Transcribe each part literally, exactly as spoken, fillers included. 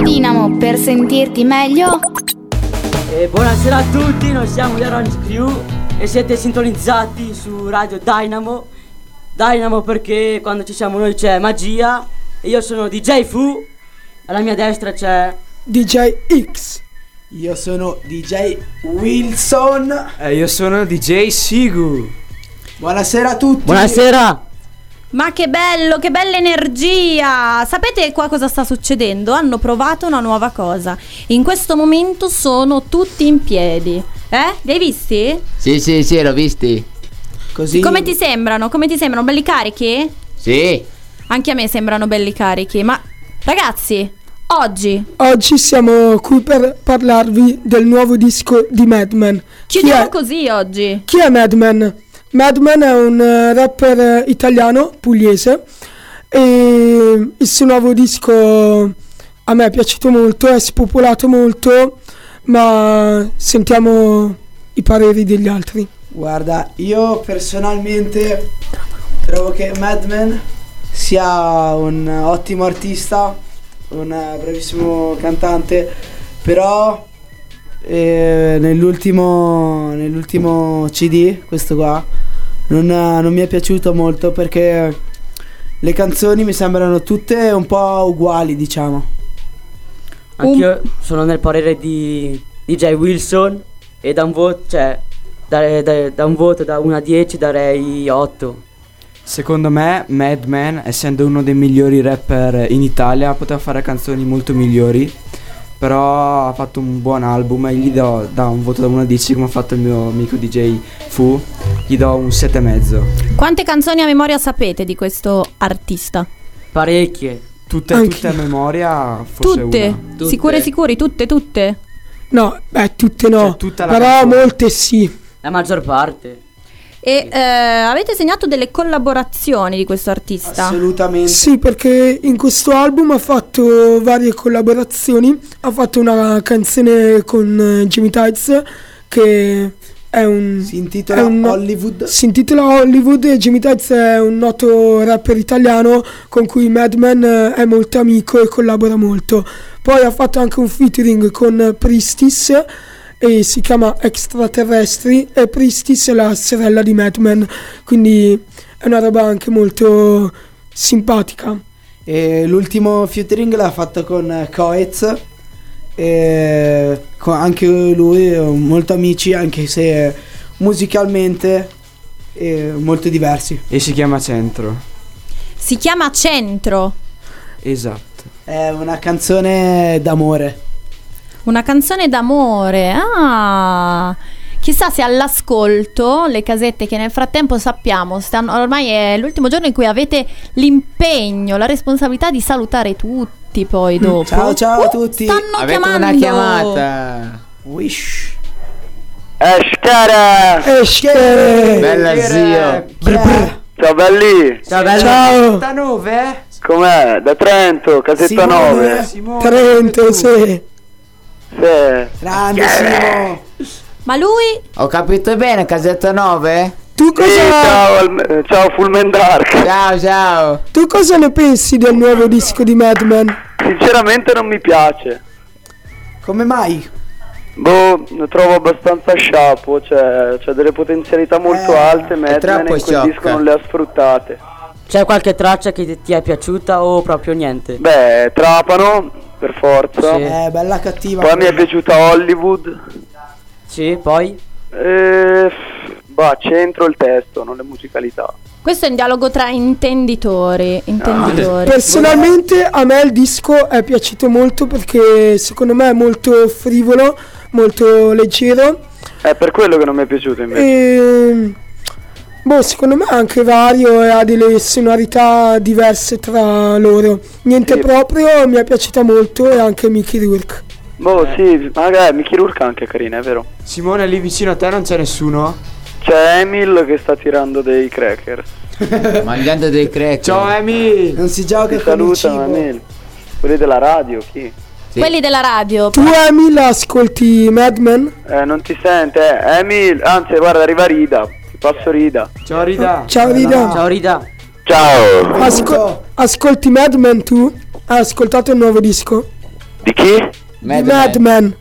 Dinamo per sentirti meglio. E buonasera a tutti, noi siamo gli Orange Crew e siete sintonizzati su Radio Dynamo. Dynamo perché quando ci siamo noi c'è magia. E io sono D J Fu. Alla mia destra c'è D J X. Io sono D J Wilson. E io sono D J Sigu. Buonasera a tutti. Buonasera. Ma che bello, che bella energia! Sapete qua cosa sta succedendo? Hanno provato una nuova cosa. In questo momento sono tutti in piedi. Eh? Li hai visti? Sì, sì, sì, l'ho visti. Così. Come ti sembrano? Come ti sembrano? Belli carichi? Sì. Anche a me sembrano belli carichi. Ma ragazzi, oggi Oggi siamo qui per parlarvi del nuovo disco di Madman. chiudiamo così oggi. Chi è Madman? Madman è un uh, rapper italiano, pugliese, e il suo nuovo disco a me è piaciuto molto, è spopolato molto, ma sentiamo i pareri degli altri. Guarda, io personalmente trovo che Madman sia un ottimo artista, un bravissimo cantante, però eh, nell'ultimo nell'ultimo C D, questo qua, non, non mi è piaciuto molto perché le canzoni mi sembrano tutte un po' uguali, diciamo. Anch'io um. sono nel parere di D J Wilson e da un voto, cioè da, da, da un voto da uno a dieci darei otto. Secondo me Madman, essendo uno dei migliori rapper in Italia, poteva fare canzoni molto migliori, però ha fatto un buon album e gli do da un voto da uno a dieci, come ha fatto il mio amico D J Fu, gli do un sette e mezzo. Quante canzoni a memoria sapete di questo artista? Parecchie. Tutte, tutte a memoria, forse tutte? una. Tutte? Sicure, sicuri? Tutte, tutte? No, beh, tutte no, cioè, tutta la però canzone. Molte sì. La maggior parte. E eh, avete segnato delle collaborazioni di questo artista? Assolutamente. Sì, perché in questo album ha fatto varie collaborazioni. Ha fatto una canzone con uh, Jimmy Tights che è un si intitola è un, Hollywood. Si intitola Hollywood e Jimmy Tights è un noto rapper italiano con cui Madman uh, è molto amico e collabora molto. Poi ha fatto anche un featuring con Pristis e si chiama Extraterrestri, e Pristis è la sorella di Madman, quindi è una roba anche molto simpatica. E l'ultimo featuring l'ha fatto con Coez, e con anche lui molto amici, anche se musicalmente eh, molto diversi. E si chiama Centro. Si chiama Centro. Esatto. È una canzone d'amore. Una canzone d'amore. Ah, chissà se all'ascolto le casette che nel frattempo sappiamo stanno, ormai è l'ultimo giorno in cui avete l'impegno, la responsabilità di salutare tutti poi dopo. Ciao ciao uh, a tutti. Stanno Avete chiamando. una chiamata. Wish. Eschere. Eschere. Bella zio. Ciao belli. Ciao bello. Ciao. settantanove? Com'è? Da Trento, casetta Simone. nove. Simone, Trento, sì. Sì. Grande Simo. Ma lui? Ho capito bene, casetta nove? Tu Sì, cosa, ciao, al- ciao Fullman Dark. Ciao, ciao. tu cosa ne pensi del nuovo disco di Madman? Sinceramente non mi piace. Come mai? Boh, lo trovo abbastanza sciapo, cioè c'ha delle potenzialità molto Eh, alte, Madman, troppo e quel sciocca. disco non le ha sfruttate. C'è qualche traccia che ti- ti è piaciuta o proprio niente? Beh, Trapano, per forza. Sì. È bella cattiva. Poi mi è piaciuta Hollywood. Sì, poi? E... bah, centro il testo, non le musicalità. Questo è un dialogo tra intenditori. Intenditori. Personalmente a me il disco è piaciuto molto perché secondo me è molto frivolo, molto leggero. È per quello che non mi è piaciuto invece. E boh, secondo me è anche vario e ha delle sonorità diverse tra loro. Niente Sì. proprio, mi è piaciuta molto, e anche Mickey Rourke. Boh, sì, magari Mickey Rourke anche carina, è vero. Simone, lì vicino a te non c'è nessuno? C'è Emil che sta tirando dei cracker. Mangiando dei cracker. Ciao Emi. Non si gioca Ti con il salutano cibo. Emil. Quelli della radio, chi? Sì. Quelli della radio. Tu Emil ascolti Madman? Eh, non ti sente, eh. Emil, anzi guarda, arriva Rida. Ti passo Rida. Ciao Rida. Ciao Rida. Ciao Rida. Ciao. Asco- ascolti Madman tu? Hai ascoltato il nuovo disco? Di chi? Di Madman.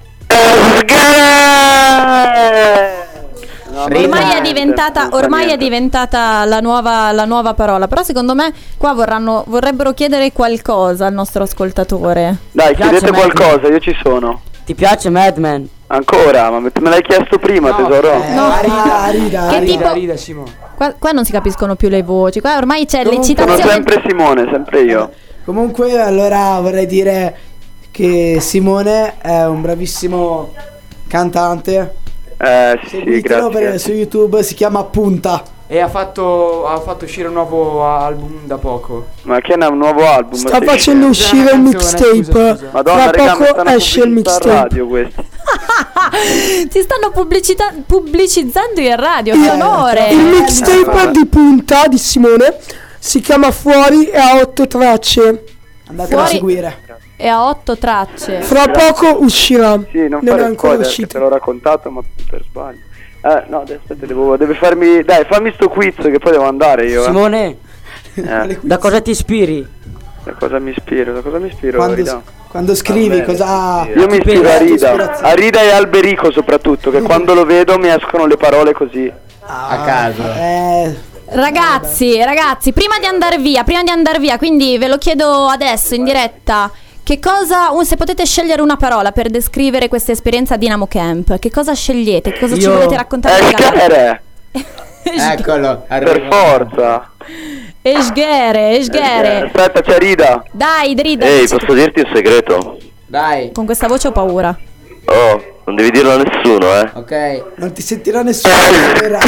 No, Ormai è diventata, ormai è diventata la nuova, la nuova parola. Però secondo me qua vorranno, vorrebbero chiedere qualcosa al nostro ascoltatore. Dai, Ti piace chiedete Madman? qualcosa, io ci sono. Ti piace Madman? Ancora? Ma me me l'hai chiesto prima, No, tesoro. eh, No. Arida, Arida, Che Arida. tipo- Rida, rida, Simo. Qua, qua non si capiscono più le voci. Qua ormai c'è Comunque- Sono l'eccitazione. sempre Simone, sempre io. Comunque, allora vorrei dire che Simone è un bravissimo cantante. Eh, sì, sì, Seguitelo grazie. per- su YouTube, si chiama Punta. E ha fatto, ha fatto uscire un nuovo album da poco. Ma che è un nuovo album? Sta Sì, facendo sì. uscire il Canzone, mixtape. scusa, scusa. Madonna, Tra raga, mi poco stanno esce il pubblicità mixtape. a radio questo. Ti stanno pubblicità- pubblicizzando in radio. Che onore! Il mixtape di Punta di Simone si chiama Fuori e ha otto tracce. Andatelo a Fuori- seguire. E ha otto tracce. Fra poco uscirà. Sì, non non è fare ancora spoiler, che te uscito. l'ho raccontato, ma per sbaglio. Eh, no, adesso aspetta, devo, deve farmi... Dai, fammi sto quiz che poi devo andare io, eh. Simone, Eh, da cosa ti ispiri? da cosa mi ispiro? Da cosa mi ispiro? Quando, Rida? quando scrivi, cosa. Io mi ispiro a Rida, ispirazione. a Rida e Alberico soprattutto, che quando lo vedo mi escono le parole così. A caso. Eh, Ragazzi, ragazzi, prima di andare via, prima di andare via, quindi ve lo chiedo adesso in diretta. Che cosa, un- se potete scegliere una parola per descrivere questa esperienza a Dynamo Camp, che cosa scegliete? Che cosa ci Io- volete raccontare? Eh, di gara? schere, Eccolo, per arriva. forza. Esghere, esghere. Aspetta, c'è Rida. Dai, Drida, Ehi, dici- posso dirti un segreto? Dai, con questa voce ho paura. Oh, non devi dirlo a nessuno, eh. ok. non ti sentirà nessuno. Vera.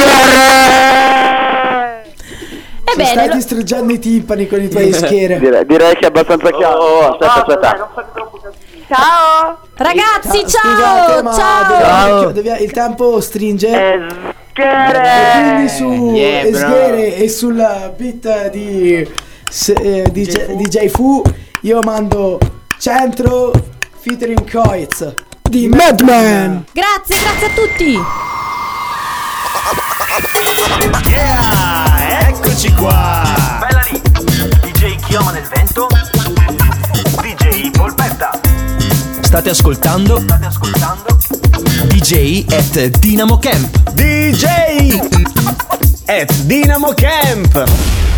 Ci Ebbene, stai lo- distruggendo i timpani con i tuoi schiere. Direi, direi che è abbastanza chiaro. Oh, aspetta, aspetta. Ciao! ragazzi, Scusate, ciao, ma ciao. dobbiamo- dobbiamo- il tempo stringe. Eh, E quindi su Yeah, bro. Sghere e sul beat di s- eh, D J, D J Fu io mando Centro featuring Coitz Di Madman. Grazie, grazie a tutti. Yeah, eccoci qua. Bella lì. D J Chioma nel vento. D J Polpetta. State ascoltando? State ascoltando? D J at Dynamo Camp. D J at Dynamo Camp.